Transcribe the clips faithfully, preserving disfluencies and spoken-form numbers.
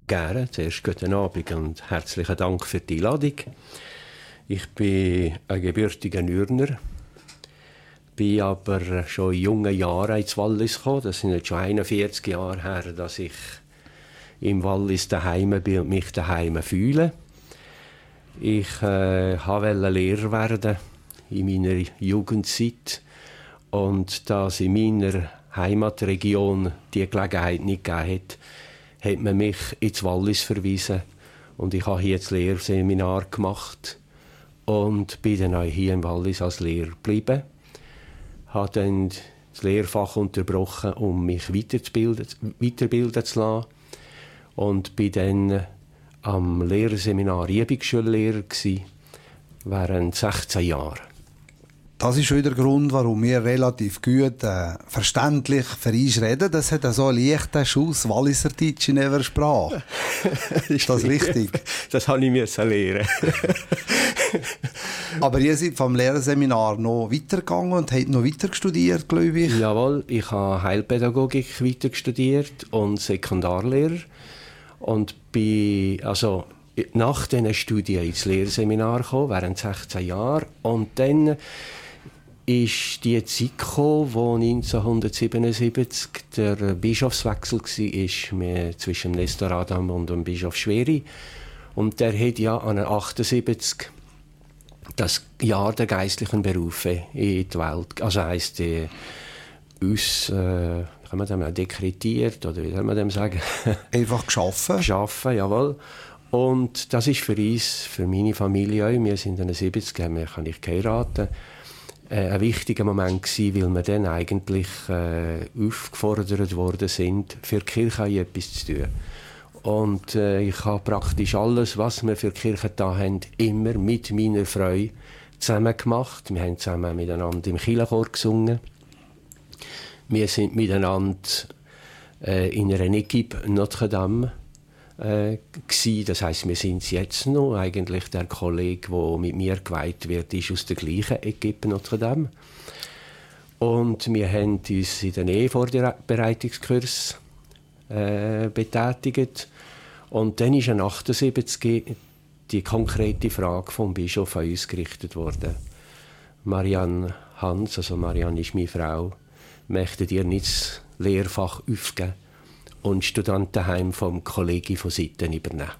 Gerne. Zuerst guten Abend und herzlichen Dank für die Einladung. Ich bin ein gebürtiger Nürner, bin aber schon in jungen Jahren ins Wallis gekommen. Das sind jetzt schon einundvierzig Jahre her, dass ich im Wallis daheim bin und mich daheim fühle. Ich äh, wollte Lehrer werden in meiner Jugendzeit und da es in meiner Heimatregion die Gelegenheit nicht gegeben hat, hat man mich ins Wallis verwiesen und ich habe hier das Lehrseminar gemacht und bin dann auch hier im Wallis als Lehrer geblieben. Habe dann das Lehrfach unterbrochen, um mich weiterzubilden, weiterbilden zu lassen und bin dann am Lehrerseminar Übungsschullehrer gsi während sechzehn Jahren. Das ist schon der Grund, warum wir relativ gut äh, verständlich für uns reden. Das hat so einen leichten Schuss Walliserdeutsch in ihrer Sprache. Ist das richtig? Das habe ich mir lernen. Aber ihr seid vom Lehrerseminar noch weitergegangen und habt noch weiter studiert, glaube ich. Jawohl, ich habe Heilpädagogik weiter studiert und Sekundarlehrer. Und bin also nach diesen Studien ins Lehrerseminar gekommen, während sechzehn Jahren. Und dann ist die Zeit gekommen, wo neunzehnhundertsiebenundsiebzig der Bischofswechsel war zwischen Nestor Adam und dem Bischof Schweri. Und der hat ja an achtundsiebzig das Jahr der geistlichen Berufe in die Welt, also heisst die, uns, äh, kann man dem dekretiert, oder wie soll man dem sagen? Einfach geschaffen. Geschaffen, jawohl. Und das ist für uns, für meine Familie auch, wir sind in den siebzig, haben wir kann ich geheiratet, äh, ein wichtiger Moment gewesen, weil wir dann eigentlich äh, aufgefordert worden sind, für die Kirche auch etwas zu tun. Und äh, ich habe praktisch alles, was wir für die Kirche da haben, immer mit meiner Frau zusammen gemacht. Wir haben zusammen miteinander im Kirchenchor gesungen. Wir sind miteinander äh, in einer Equipe Notre Dame äh, gsi. Das heisst, wir sind jetzt noch. Eigentlich der Kollege, der mit mir geweiht wird, ist aus der gleichen Equipe Notre Dame. Und wir haben uns in den Ehevorbereitungskurs äh, betätigt. Und dann ist in achtundsiebzig die konkrete Frage vom Bischof an uns gerichtet worden. Marianne Hans, also Marianne ist meine Frau, möchtet ihr nicht das Lehrfach aufgeben und Studentenheim vom Kollegi von Sitten übernehmen?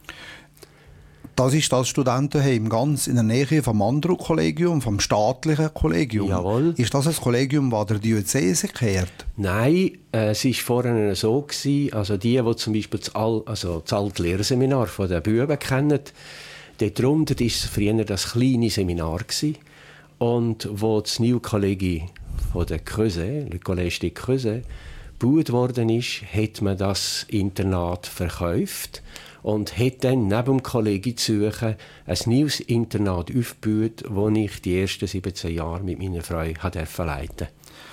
Das ist das Studentenheim ganz in der Nähe vom anderen Kollegium, vom staatlichen Kollegium. Jawohl. Ist das ein Kollegium, das der Diözese gehört? Nein, äh, es war vorher so gewesen, also die, die zum Beispiel das, All, also das alte Lehrerseminar von den Buben kennen, dort drunter war früher das kleine Seminar gewesen. Und wo das neue Kollegi von der Creuset, le Collège de Creuset, gebaut worden ist, hat man das Internat verkauft und hat dann neben dem Kollegi zu suchen ein neues Internat aufgebaut, das ich die ersten siebzehn Jahre mit meiner Frau leiten durfte.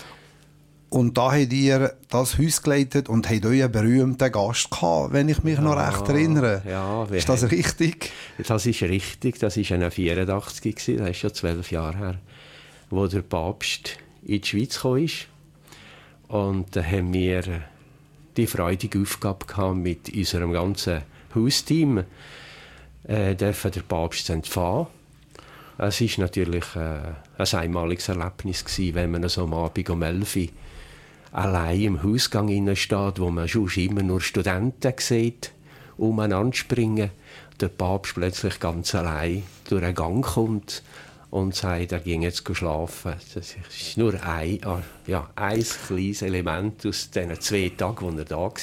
Und da habt ihr das Haus geleitet und habt euren berühmten Gast gehabt, wenn ich mich ja, noch recht erinnere. Ja, ist das haben... richtig? Das ist richtig. Das war neunzehnhundertvierundachtzig, das ist schon zwölf Jahre her, wo der Papst in die Schweiz gekommen ist. Und da haben wir die freudige Aufgabe gehabt, mit unserem ganzen Hausteam äh, dürfen der Papst empfangen. Es war natürlich äh, ein einmaliges Erlebnis gewesen, wenn man so am Abend um elf Uhr allein im Hausgang steht, wo man schon immer nur Studenten sieht, umeinander springen. Der Papst plötzlich ganz allein durch einen Gang kommt und sagt, er ging jetzt schlafen. Das ist nur ein, ja, ein kleines Element aus den zwei Tagen, wo er da war.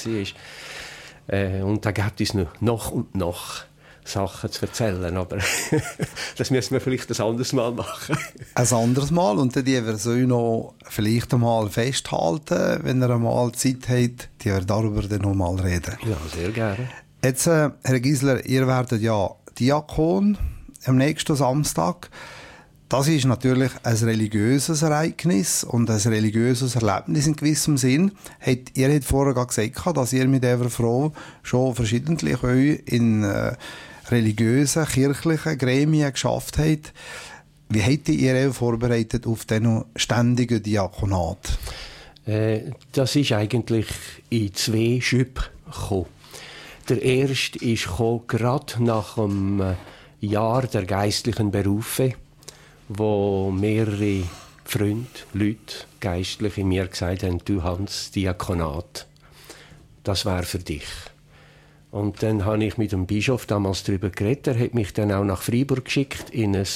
Äh, und da gibt es noch und noch Sachen zu erzählen, aber das müssen wir vielleicht ein anderes Mal machen. Ein anderes Mal, und die wir so noch vielleicht einmal festhalten, wenn ihr einmal Zeit habt, die wir darüber dann noch mal reden. Ja, sehr gerne. Jetzt, äh, Herr Gisler, ihr werdet ja Diakon am nächsten Samstag. Das ist natürlich ein religiöses Ereignis und ein religiöses Erlebnis in gewissem Sinn. Ihr habt vorher gesagt, dass ihr mit dieser Frau schon verschiedentlich euch in äh, religiösen, kirchlichen Gremien geschafft habt. Wie habt ihr euch vorbereitet auf diesen ständigen Diakonat? Äh, das ist eigentlich in zwei Schüben gekommen. Der erste ist gerade nach dem Jahr der geistlichen Berufe, wo mehrere Freunde, Leute, Geistliche mir gesagt haben, du Hans, Diakonat, das wäre für dich. Und dann habe ich mit dem Bischof damals darüber geredet. Er hat mich dann auch nach Freiburg geschickt in ein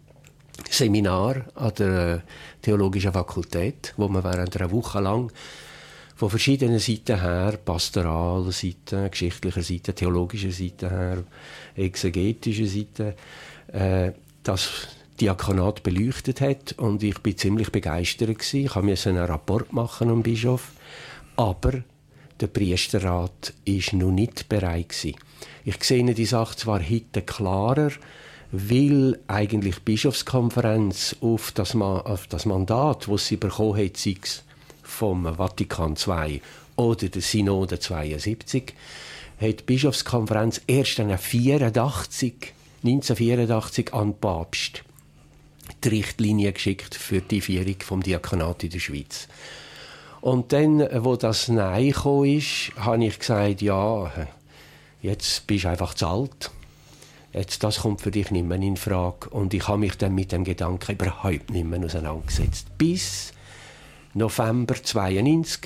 Seminar an der Theologischen Fakultät, wo man während einer Woche lang von verschiedenen Seiten her, pastoraler Seite, geschichtlicher Seite, theologischer Seite her, exegetischer Seite, äh, das Diakonat beleuchtet hat. Und ich bin ziemlich begeistert gewesen. Ich musste einen Rapport machen am Bischof. Aber der Priesterrat war noch nicht bereit gewesen. Ich sehe die Sache zwar heute klarer, weil eigentlich die Bischofskonferenz auf das, Ma- auf das Mandat, das sie bekommen hat, sei es vom Vatikan zwei oder der Synode zweiundsiebzig, hat die Bischofskonferenz erst neunzehnhundertvierundachtzig, neunzehnhundertvierundachtzig an den Papst die Richtlinie geschickt für die Einführung vom Diakonat in der Schweiz. Und dann, wo das Nein gekommen ist, habe ich gesagt, ja, jetzt bist du einfach zu alt. Jetzt, das kommt für dich nicht mehr in Frage. Und ich habe mich dann mit dem Gedanken überhaupt nicht mehr auseinandergesetzt. Bis November zweiundneunzig,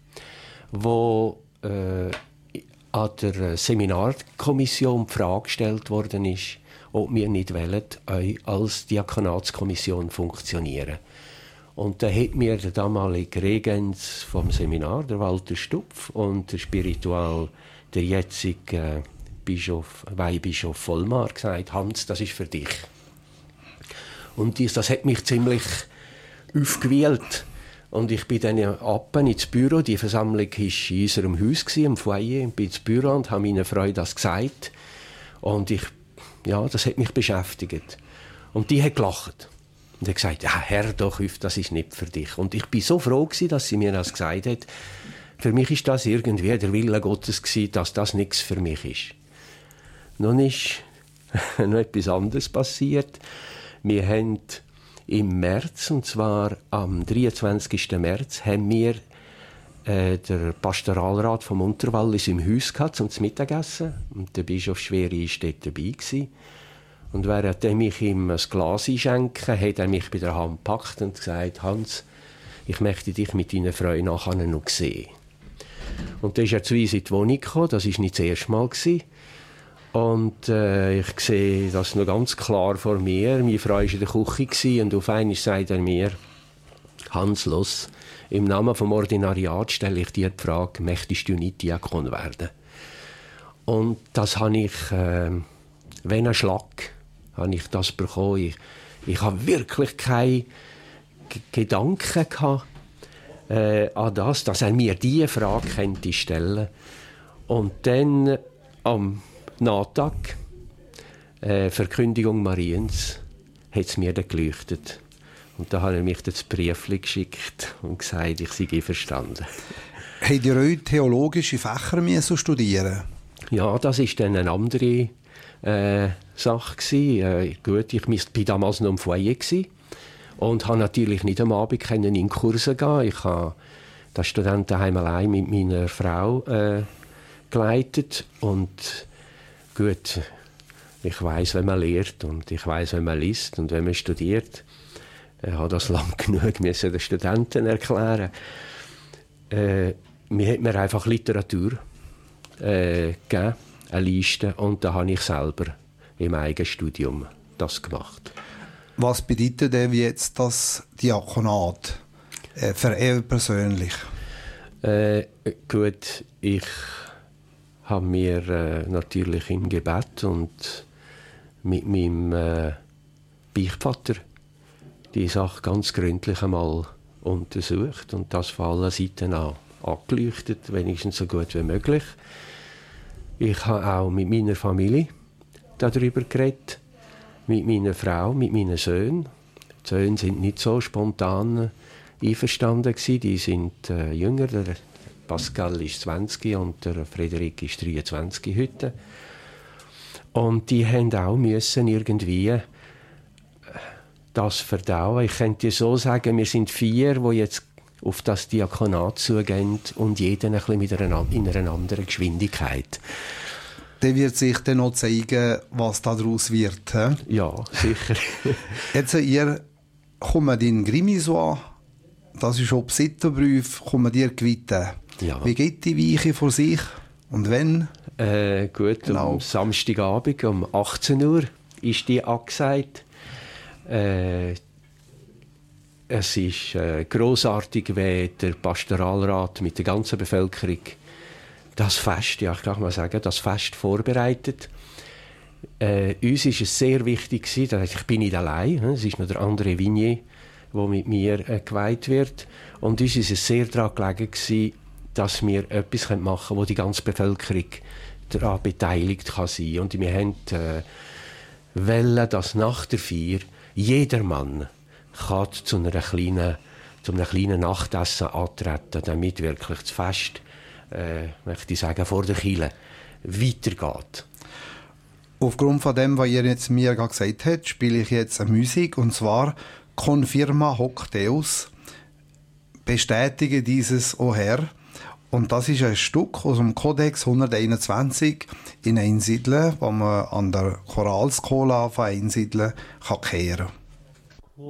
wo äh, an der Seminarkommission die Frage gestellt worden ist, ob wir nicht wollen, als Diakonatskommission funktionieren. Und da hat mir der damalige Regens vom Seminar, der Walter Stupf, und der Spiritual, der jetzige äh, Bischof, Weihbischof Vollmar, gesagt, Hans, das ist für dich. Und dies, das hat mich ziemlich aufgewühlt. Und ich bin dann ab ins Büro, die Versammlung war in unserem Haus, im Foyer, ich bin ins Büro und habe meiner Frau das gesagt. Und ich, ja, das hat mich beschäftigt. Und die hat gelacht. Und hat gesagt, ja, Herr doch, das ist nicht für dich. Und ich bin so froh gewesen, dass sie mir das gesagt hat. Für mich ist das irgendwie der Wille Gottes gewesen, dass das nichts für mich ist. Nun ist noch etwas anderes passiert. Wir haben im März, und zwar am dreiundzwanzigsten März, haben wir äh, der Pastoralrat vom Unterwallis im Haus gehabt, zum Mittagessen. Und der Bischof Schweri war dort dabei gewesen. Und während er mich ihm ein Glas einschenken, hat er mich bei der Hand gepackt und gesagt, Hans, ich möchte dich mit deiner Frau nachher noch sehen. Und dann ist er zu uns in die Wohnung gekommen, das war nicht das erste Mal gewesen. Und äh, ich sehe das noch ganz klar vor mir. Meine Frau war in der Küche gewesen, und auf einmal sagt er mir, Hans, los, im Namen vom Ordinariat stelle ich dir die Frage, möchtest du nicht Diakon werden? Und das habe ich, äh, wenn ein Schlag, habe ich das bekommen. Ich, ich habe wirklich keine G- Gedanken gehabt, äh, an das, dass er mir diese Frage könnte stellen. Und dann am Nachtag, äh, Verkündigung Mariens, hat es mir dann geleuchtet. Und da hat er mich das Briefchen geschickt und gesagt, ich sei verstanden. Habt ihr euch theologische Fächer müssen studieren? Ja, das war dann eine andere äh, Sache gewesen. Äh, gut, ich war damals noch im Foyer gewesen und habe natürlich nicht am Abend in Kurse gehen. Ich habe das Studentenheim allein mit meiner Frau äh, geleitet. Und gut, ich weiss, wenn man lehrt und ich weiss, wenn man liest und wenn man studiert. Ich habe das lang genug müssen den Studenten erklären. Äh, mir hat mir einfach Literatur äh, gegeben, eine Liste, und da habe ich selber im eigenen Studium das gemacht. Was bedeutet denn jetzt das Diakonat äh, für ihr persönlich? Äh, gut, ich habe mir äh, natürlich im Gebet und mit meinem äh, Beichtvater die Sache ganz gründlich einmal untersucht und das von allen Seiten an angeleuchtet, wenigstens so gut wie möglich. Ich habe auch mit meiner Familie darüber geredet, mit meiner Frau, mit meinen Söhnen. Die Söhne sind nicht so spontan einverstanden gewesen. Die sind äh, jünger. Der Pascal ist zwanzig und der Frederik ist dreiundzwanzig heute. Und die haben auch müssen irgendwie das verdauen. Ich könnte so sagen, wir sind vier, die jetzt auf das Diakonat zugehen und jeder ein bisschen mit einer, in einer anderen Geschwindigkeit. Dann wird sich dann noch zeigen, was daraus wird. He? Ja, sicher. Jetzt, ihr kommt in Grimisuat, das ist auch Sittenbrief, kommt ihr gewitten. Ja. Wie geht die Weiche vor sich und wann? Äh, gut, Genau. Am Samstagabend um achtzehn Uhr ist die angesagt. Äh, es ist äh, grossartig, wie der Pastoralrat mit der ganzen Bevölkerung das Fest, ja, ich kann mal sagen, das Fest vorbereitet. Äh, uns ist es sehr wichtig gewesen, dass ich bin nicht allein, es ist noch der André Vignier, der mit mir äh, geweiht wird. Und uns ist es sehr daran gelegen gewesen, dass wir etwas machen können, wo die ganze Bevölkerung daran beteiligt kann sein. Und wir haben äh, wollen, dass nach der Feier jeder Mann kann zu einer kleinen, zu einem kleinen Nachtessen antreten, damit wirklich das Fest, äh, möchte ich sagen, vor der Kirche weitergeht. Aufgrund von dem, was ihr jetzt mir gerade gesagt habt, spiele ich jetzt eine Musik, und zwar «Confirma hoc Deus», «Bestätige dieses, o Herr». Und das ist ein Stück aus dem Kodex hunderteinundzwanzig in Einsiedeln, wo man an der Choralskola von Einsiedeln kann kehren kann.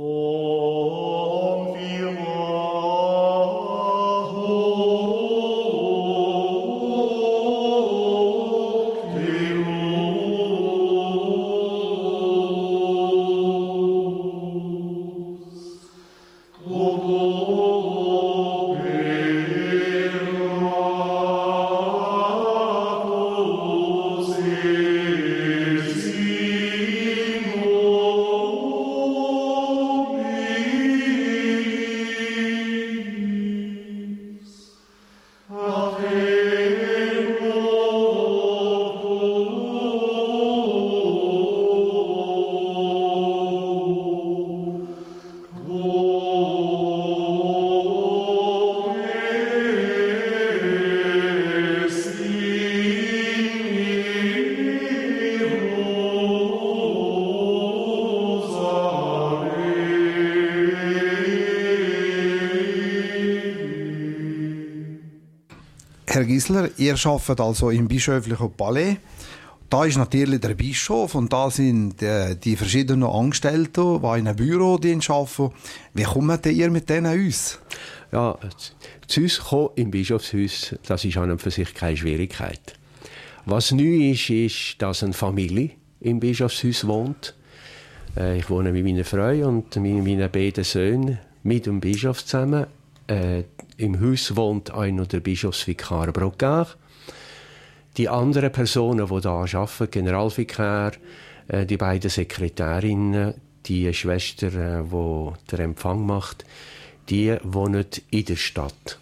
Herr Gisler, ihr arbeitet also im bischöflichen Palais. Da ist natürlich der Bischof und da sind die, die verschiedenen Angestellten, die in einem Büro arbeiten. Wie kommt ihr mit denen aus? Ja, zu uns kommen im Bischofshaus, das ist an und für sich keine Schwierigkeit. Was neu ist, ist, dass eine Familie im Bischofshaus wohnt. Ich wohne mit meiner Frau und mit meinen beiden Söhnen mit dem Bischof zusammen. Äh, Im Haus wohnt auch noch der Bischofsvikar Brocard. Die anderen Personen, die hier arbeiten, Generalvikar, äh, die beiden Sekretärinnen, die Schwester, äh, die den Empfang macht, die wohnen in der Stadt.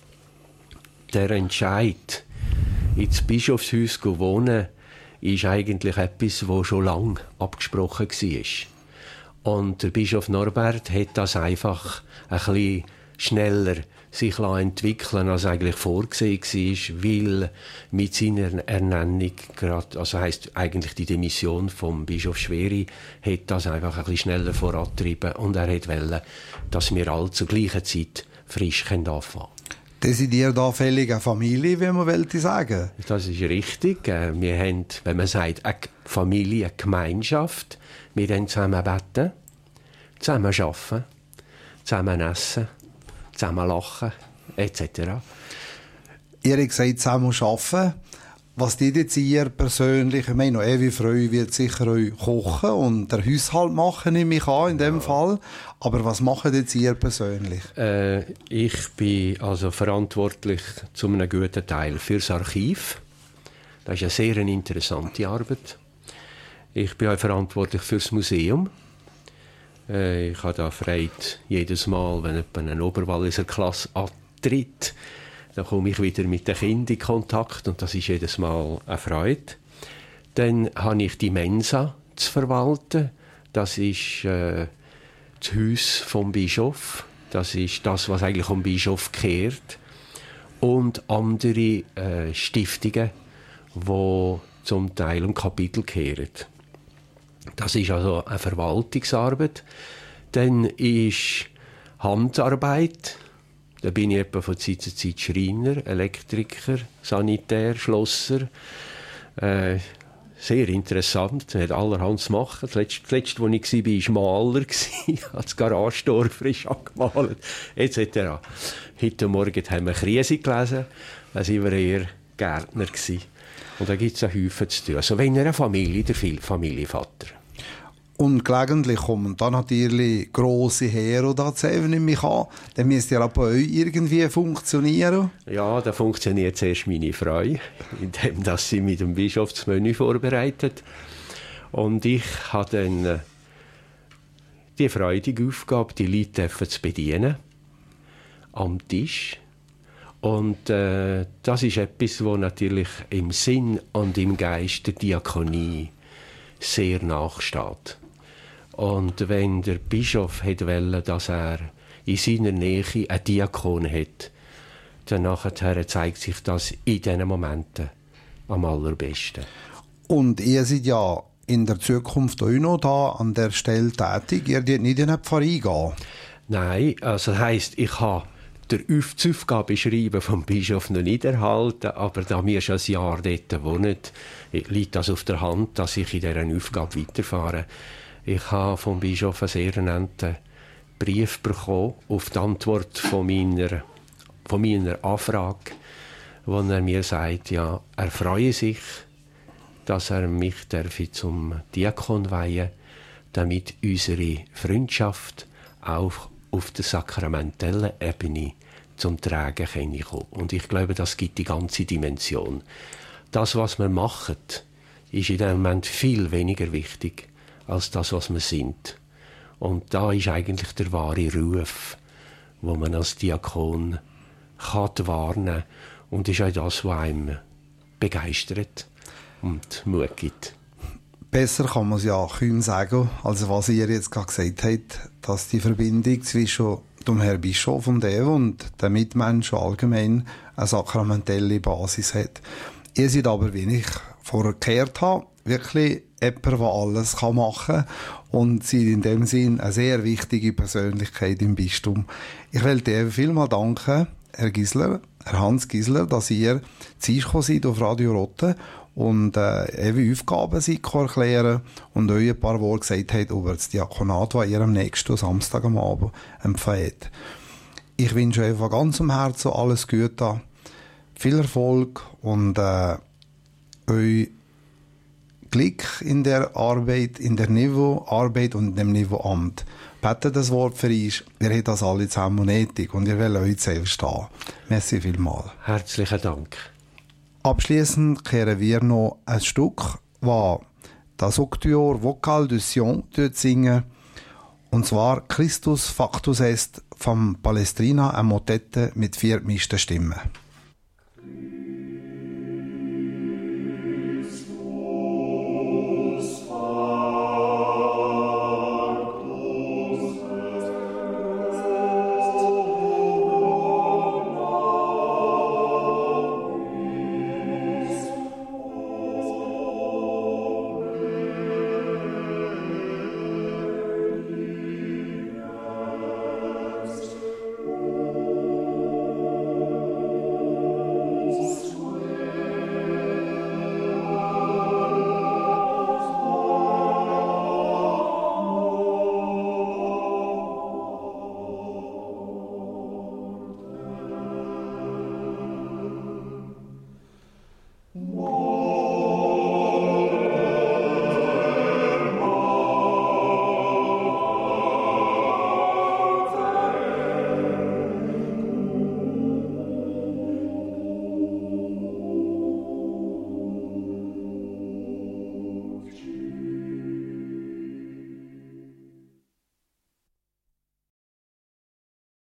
Der Entscheid, ins Bischofshaus zu wohnen, ist eigentlich etwas, das schon lange abgesprochen war. Und der Bischof Norbert hat das einfach ein bisschen schneller sich entwickeln, als eigentlich vorgesehen war, weil mit seiner Ernennung, gerade, also heisst eigentlich die Demission vom Bischof Schweri, hat das einfach ein bisschen schneller vorangetrieben und er wollte, dass wir alle zur gleichen Zeit frisch anfangen können. Desideriert da völlig eine Familie, wie man wollte sagen? Das ist richtig. Wir haben, wenn man sagt, eine Familie, eine Gemeinschaft. Wir haben zusammen beten, zusammen arbeiten, zusammen essen, zusammen lachen, et cetera. Ihr habt gesagt, zusammen arbeiten. Was tut jetzt ihr persönlich? Ich meine, Evi Freu wird sicher euch kochen und den Haushalt machen, nehme ich an, in dem ja. Fall. Aber was macht jetzt ihr persönlich? Äh, ich bin also verantwortlich zu einem guten Teil fürs Archiv. Das ist eine sehr interessante Arbeit. Ich bin auch verantwortlich fürs Museum. Äh, ich habe da Freude jedes Mal, wenn jemand eine Oberwalliser Klasse antritt. Dann komme ich wieder mit den Kindern in Kontakt und das ist jedes Mal eine Freude. Dann habe ich die Mensa zu verwalten. Das ist äh, das Haus vom Bischof. Das ist das, was eigentlich um den Bischof kehrt. Und andere äh, Stiftungen, die zum Teil um Kapitel kehren. Das ist also eine Verwaltungsarbeit. Dann ist Handarbeit. Da bin ich etwa von Zeit zu Zeit Schreiner, Elektriker, Sanitär, Schlosser. Äh, sehr interessant, man hat allerhand zu machen. Das letzte, das letzte wo ich war, war Maler. Ich habe das Garagentor frisch angemalt, et cetera. Heute Morgen haben wir Krise gelesen, da waren wir eher Gärtner. Und da gibt es einen Haufen zu tun. Also wenn ihr eine Familie, der Familienvater. Und gelegentlich kommen dann natürlich grosse Heere da zusammen in mich an. Dann müsst ihr auch bei euch irgendwie funktionieren. Ja, da funktioniert zuerst meine Frau, indem dass sie mit dem Bischof das Menü vorbereitet. Und ich habe dann äh, die freudige Aufgabe, die Leute zu bedienen. Am Tisch. Und äh, das ist etwas, was natürlich im Sinn und im Geist der Diakonie sehr nachsteht. Und wenn der Bischof wollte, dass er in seiner Nähe einen Diakon hat, dann nachher zeigt sich das in diesen Momenten am allerbesten. Und ihr seid ja in der Zukunft auch noch da an der Stelle tätig. Ihr dürft nicht in eine Pfarrei gehen. Nein, also das heisst, ich habe der Aufgabe schreiben vom Bischof noch nicht erhalten, aber da wir schon ein Jahr dort wohnen, liegt das auf der Hand, dass ich in dieser Aufgabe weiterfahre. Ich habe vom Bischof einen sehr netten Brief bekommen auf die Antwort von meiner, von meiner Anfrage, wo er mir sagt, ja, er freue sich, dass er mich zum Diakon weihen, damit unsere Freundschaft auch auf der sakramentellen Ebene zum Tragen kommen. Und ich glaube, das gibt die ganze Dimension. Das, was wir machen, ist in dem Moment viel weniger wichtig als das, was wir sind. Und da ist eigentlich der wahre Ruf, wo man als Diakon kann warnen und ist auch das, was einem begeistert und Mut gibt. Besser kann man es ja kaum sagen, als was ihr jetzt gerade gesagt habt, dass die Verbindung zwischen dem Herrn Bischof und Ev und den Mitmenschen allgemein eine sakramentelle Basis hat. Ihr seid aber, wie ich vorher gehört habe, wirklich jemand, der alles machen kann und seid in dem Sinn eine sehr wichtige Persönlichkeit im Bistum. Ich will dir vielmals danken, Herr Gisler, Herr Hans Gisler, dass ihr zu uns gekommen seid auf Radio Rotte und äh, eure Aufgaben erklären und euch ein paar Worte gesagt habt über das Diakonat, das ihr am nächsten Samstag am Abend empfehlt. Ich wünsche euch von ganzem Herzen alles Gute, viel Erfolg und äh, euch Glück in der Arbeit, in der Niveau-Arbeit und in dem Niveau-Amt. Betet das Wort für uns. Wir haben das alle zusammen nötig und ihr wollt euch selbst stehen. Merci vielmals. Herzlichen Dank. Abschließend kehren wir noch ein Stück, das das Octuor Vocal de Sion singen. Und zwar Christus Factus Est vom Palestrina, eine Motette mit vier gemischten Stimmen.